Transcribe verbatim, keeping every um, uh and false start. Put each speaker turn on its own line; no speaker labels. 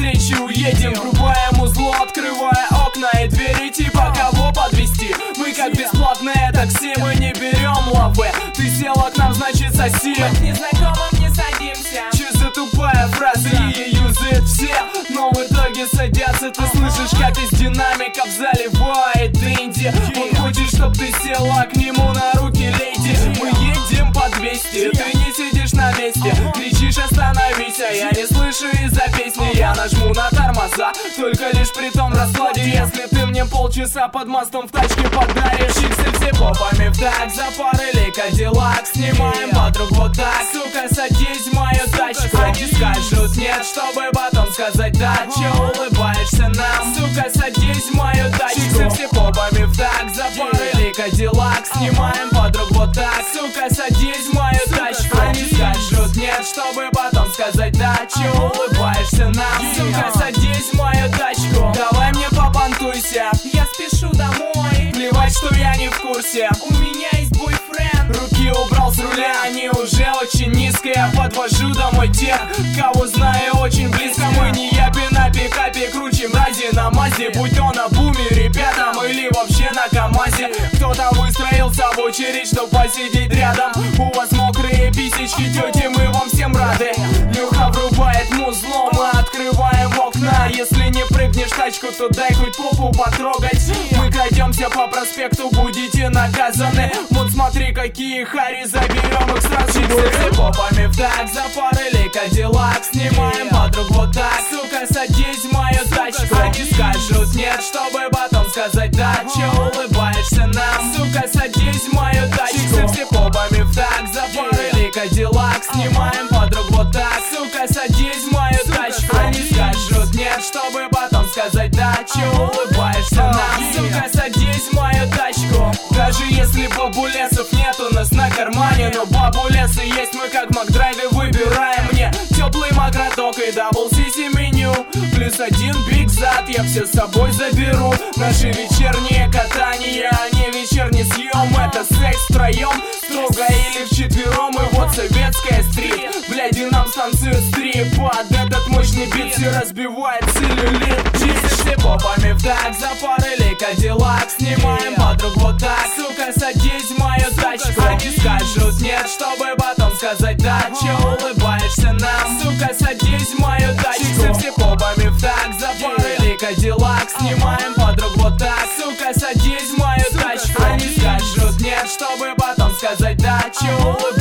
встречи уедем. Врубаем узло, открывая окна и двери, типа кого подвести. Мы как бесплатное такси, мы не берем лавы. Ты села к нам, значит соси.
К незнакомым не садимся.
Че за тупая фраза, ее юзают все, но в итоге садятся. Ты слышишь, как из динамиков заливает Дэнди. Он хочет, чтоб ты села к нему на руки, леди. Мы едем по двести, ты не сидишь на месте. Кричишь остановись, а я не слышу из-за песни. Я нажму на тормоза, только лишь при том раскладе, если ты мне полчаса под мостом в тачке подаришь. Чиксы все попами в так, запарили Кадиллак. Снимаем подруг вот так, сука, садись в мою тачку. Они скажут нет, чтобы потом сказать да. Че улыбаешься нам, сука, садись в мою тачку. Чиксы все попами в так, запарили Кадиллак. Снимаем подруг вот так, сука, садись в мою тачку. Они скажут нет, чтобы потом сказать да. Че улыбаешься нам, сука, садись в мою тачку. Давай мне попонтуйся,
Я спешу домой.
плевать, что я не в курсе.
У меня есть бойфренд.
Руки убрал с руля, они уже очень низко. Я подвожу домой тех, кого знаю очень близко. Мы не япи на пикапе, круче мрази на мазе. Будь он на бумере пятом или вообще на КамАЗе. Кто-то выстроился в очередь, чтоб посидеть рядом. У вас мокрые писечки, тети, мы вам всем рады. Леха врубает музло, мы открываем окна. Если не прыгнешь в тачку, то дай хоть попу потрогать. Мы крадемся по проспекту, будете наказаны. Вот смотри, какие хари, заберем их сразу. Чиксы все попами в так, запарили Кадиллак. Снимаем подруг вот так, сука, садись в мою тачку. Они скажут нет, чтобы потом сказать да. Че улыбаешься нам, сука, садись в мою тачку. Чиксы все попами в так, запарили Кадиллак. Снимаем подруг вот так, сука, садись в мою тачку. Они скажут нет, чтобы потом сказать да. Че улыбаешься нам, сука, садись в мою тачку. Даже если бабулесов нет у нас на кармане, но бабулесы есть, мы как в Макдрайве выбираем. Мне теплый макроток и дабл сиси меню, плюс один биг зад, я все с собой заберу. Наши вечерние катания, а не вечерний съем. Это секс втроем, строго или вчетвером. И вот советская стрит, бляди нам станцует стрип. Под этот мощный бит все разбивает целлюлит. Чиксы все попами в так, запарили Кадиллак. Снимаем подруг вот так, сука, садись в мою тачку. Они скажут нет, чтобы потом сказать да. Че улыбаешься нам, сука, садись в мою тачку. Чиксы все попами в так, запарили Кадиллак. Снимаем подруг вот так, сука, садись в мою тачку. Они скажут нет, чтобы потом сказать да. Че улыбаешься